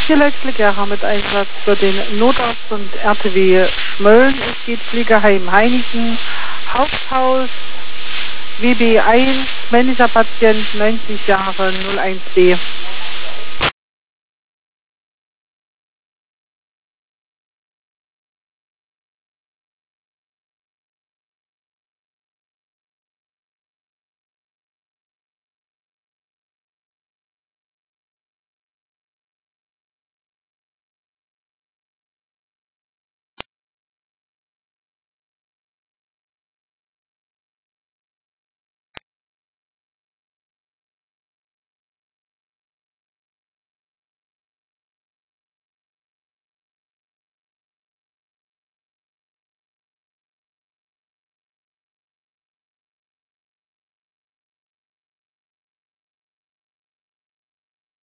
Hier Leitpflegeherr mit Einsatz für den Notarzt und RTW Schmölln. Es geht Pflegeheim Heinigen, Haupthaus, WB1, männlicher Patient, 90 Jahre, 01b.